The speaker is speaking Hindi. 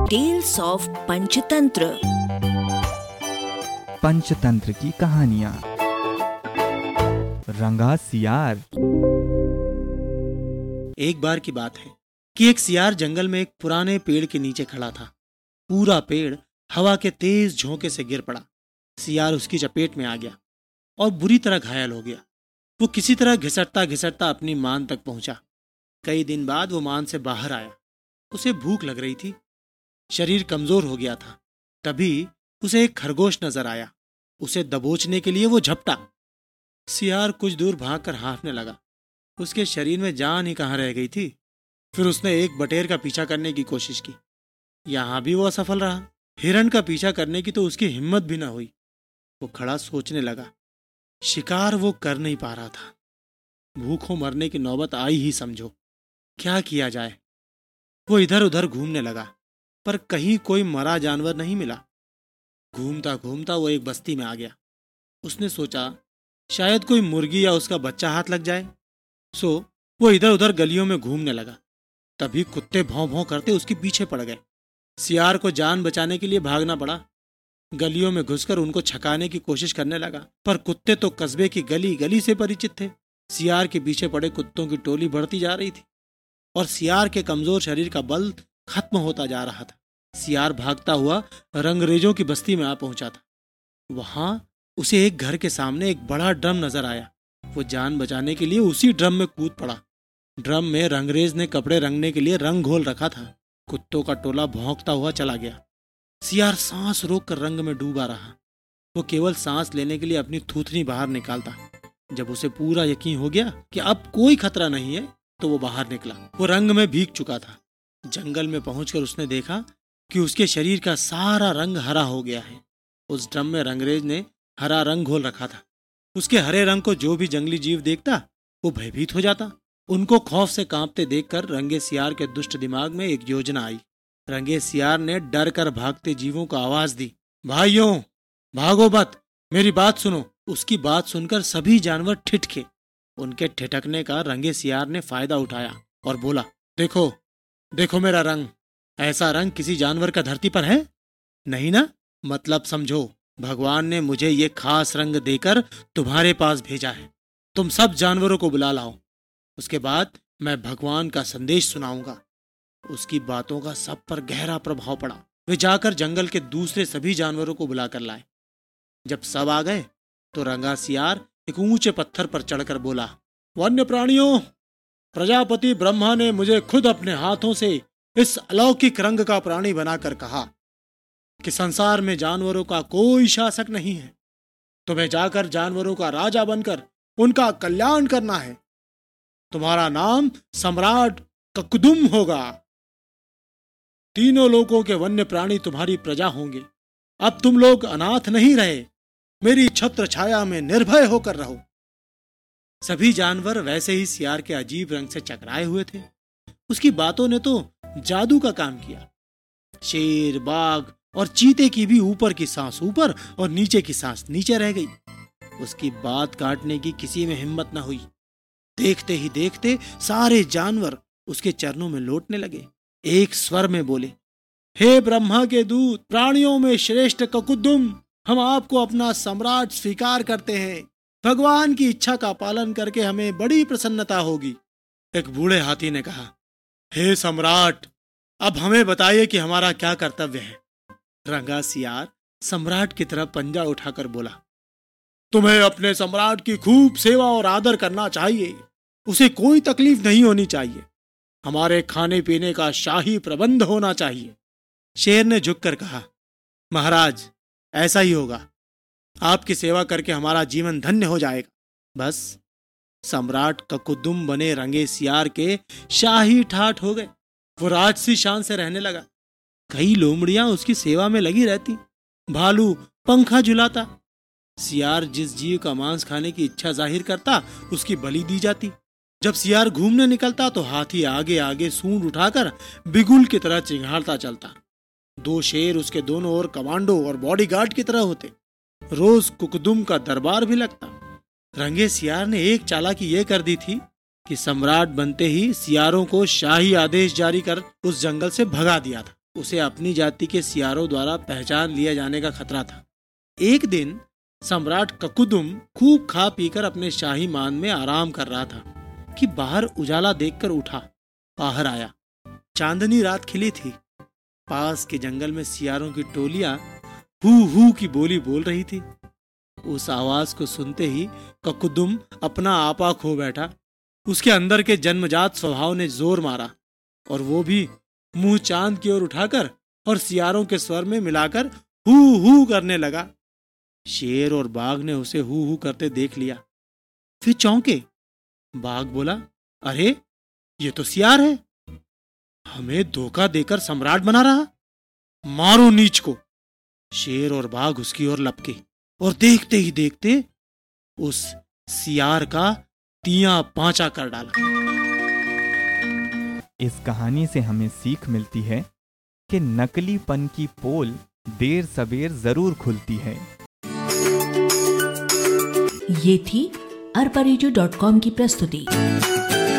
Tales of Panchatantra. पंचतंत्र की कहानियां। रंगा सियार। एक बार की बात है कि एक सियार जंगल में एक पुराने पेड़ के नीचे खड़ा था। पूरा पेड़ हवा के तेज झोंके से गिर पड़ा। सियार उसकी चपेट में आ गया और बुरी तरह घायल हो गया। वो किसी तरह घिसटता घिसटता अपनी मान तक पहुंचा। कई दिन बाद वो मान से बाहर आया। उसे भूख लग रही थी, शरीर कमजोर हो गया था। तभी उसे एक खरगोश नजर आया। उसे दबोचने के लिए वो झपटा। सियार कुछ दूर भागकर हाँफने लगा। उसके शरीर में जान ही कहाँ रह गई थी। फिर उसने एक बटेर का पीछा करने की कोशिश की। यहां भी वो असफल रहा। हिरण का पीछा करने की तो उसकी हिम्मत भी न हुई। वो खड़ा सोचने लगा। शिकार वो कर नहीं पा रहा था। भूखों मरने की नौबत आई ही समझो। क्या किया जाए? वो इधर उधर घूमने लगा, पर कहीं कोई मरा जानवर नहीं मिला। घूमता घूमता वो एक बस्ती में आ गया। उसने सोचा शायद कोई मुर्गी या उसका बच्चा हाथ लग जाए। सो वो इधर उधर गलियों में घूमने लगा। तभी कुत्ते भौं भौं करते उसके पीछे पड़ गए। सियार को जान बचाने के लिए भागना पड़ा। गलियों में घुसकर उनको छकाने की कोशिश करने लगा, पर कुत्ते तो कस्बे की गली गली से परिचित थे। सियार के पीछे पड़े कुत्तों की टोली बढ़ती जा रही थी और सियार के कमजोर शरीर का बल खत्म होता जा रहा था। सियार भागता हुआ रंगरेजों की बस्ती में आ पहुंचा था। वहां उसे एक घर के सामने एक बड़ा ड्रम नजर आया। वो जान बचाने के लिए उसी ड्रम में कूद पड़ा। ड्रम में रंगरेज ने कपड़े रंगने के लिए रंग घोल रखा था। कुत्तों का टोला भौंकता हुआ चला गया। सियार सांस रोककर रंग में डूबा रहा। वो केवल सांस लेने के लिए अपनी थूथनी बाहर निकालता। जब उसे पूरा यकीन हो गया कि अब कोई खतरा नहीं है, तो वो बाहर निकला। वो रंग में भीग चुका था। जंगल में पहुंचकर उसने देखा कि उसके शरीर का सारा रंग हरा हो गया है। उस ड्रम में रंगरेज ने हरा रंग घोल रखा था। उसके हरे रंग को जो भी जंगली जीव देखता वो भयभीत हो जाता। उनको खौफ से कांपते देखकर रंगे सियार के दुष्ट दिमाग में एक योजना आई। रंगे सियार ने डर कर भागते जीवों को आवाज दी, भाइयों भागो मत, मेरी बात सुनो। उसकी बात सुनकर सभी जानवर ठिठके। उनके ठिठकने का रंगे सियार ने फायदा उठाया और बोला, देखो देखो मेरा रंग। ऐसा रंग किसी जानवर का धरती पर है नहीं ना? मतलब समझो, भगवान ने मुझे ये खास रंग देकर तुम्हारे पास भेजा है। तुम सब जानवरों को बुला लाओ। उसके बाद मैं भगवान का संदेश सुनाऊंगा। उसकी बातों का सब पर गहरा प्रभाव पड़ा। वे जाकर जंगल के दूसरे सभी जानवरों को बुलाकर लाए। जब सब आ गए तो रंगा सियार एक ऊंचे पत्थर पर चढ़कर बोला, वन्य प्राणियों, प्रजापति ब्रह्मा ने मुझे खुद अपने हाथों से इस अलौकिक रंग का प्राणी बनाकर कहा कि संसार में जानवरों का कोई शासक नहीं है। तुम्हें जाकर जानवरों का राजा बनकर उनका कल्याण करना है। तुम्हारा नाम सम्राट ककुदुम होगा। तीनों लोगों के वन्य प्राणी तुम्हारी प्रजा होंगे। अब तुम लोग अनाथ नहीं रहे। मेरी छत्र छाया में निर्भय होकर रहो। सभी जानवर वैसे ही सियार के अजीब रंग से चकराए हुए थे। उसकी बातों ने तो जादू का काम किया। शेर, बाघ और चीते की भी ऊपर की सांस ऊपर और नीचे की सांस नीचे रह गई। उसकी बात काटने की किसी में हिम्मत न हुई। देखते ही देखते सारे जानवर उसके चरणों में लौटने लगे। एक स्वर में बोले, हे ब्रह्मा के दूत, प्राणियों में श्रेष्ठ ककुदुम, हम आपको अपना सम्राट स्वीकार करते हैं। भगवान की इच्छा का पालन करके हमें बड़ी प्रसन्नता होगी। एक बूढ़े हाथी ने कहा, हे सम्राट, अब हमें बताइए कि हमारा क्या कर्तव्य है। रंगा सियार सम्राट की तरफ पंजा उठाकर बोला, तुम्हें अपने सम्राट की खूब सेवा और आदर करना चाहिए। उसे कोई तकलीफ नहीं होनी चाहिए। हमारे खाने पीने का शाही प्रबंध होना चाहिए। शेर ने झुककर कहा, महाराज, ऐसा ही होगा। आपकी सेवा करके हमारा जीवन धन्य हो जाएगा। बस सम्राट ककुदुम बने रंगे सियार के शाही ठाठ हो गए। वो राजसी शान से रहने लगा। कई लोमड़ियां उसकी सेवा में लगी रहती। भालू पंखा झुलाता। सियार जिस जीव का मांस खाने की इच्छा जाहिर करता उसकी बलि दी जाती। जब सियार घूमने निकलता तो हाथी आगे आगे सूंड उठाकर बिगुल की तरह चिंघाड़ता चलता। 2 शेर उसके दोनों ओर कमांडो और बॉडीगार्ड की तरह होते। रोज कुकुदुम का दरबार भी लगता। रंगे सियार ने एक चालाकी ये कर दी थी कि सम्राट बनते ही सियारों को शाही आदेश जारी कर उस जंगल से भगा दिया था। उसे अपनी जाति के सियारों द्वारा पहचान लिया जाने का खतरा था। एक दिन सम्राट ककुदुम खूब खा पीकर अपने शाही मान में आराम कर रहा था कि बाहर उजाला देखकर उठा। बाहर आया, चांदनी रात खिली थी। पास के जंगल में सियारों की टोलियां हू हू की बोली बोल रही थी। उस आवाज को सुनते ही ककुदुम अपना आपा खो बैठा। उसके अंदर के जन्मजात स्वभाव ने जोर मारा और वो भी मुंह चांद की ओर उठाकर और सियारों के स्वर में मिलाकर हू हू करने लगा। शेर और बाघ ने उसे हू हू करते देख लिया, फिर चौंके। बाघ बोला, अरे ये तो सियार है, हमें धोखा देकर सम्राट बना रहा, मारो नीच को। शेर और बाघ उसकी ओर लपके और देखते ही देखते उस सियार का तिया पांचा कर डाला। इस कहानी से हमें सीख मिलती है कि नकलीपन की पोल देर सबेर जरूर खुलती है। ये थी arparegio.com की प्रस्तुति।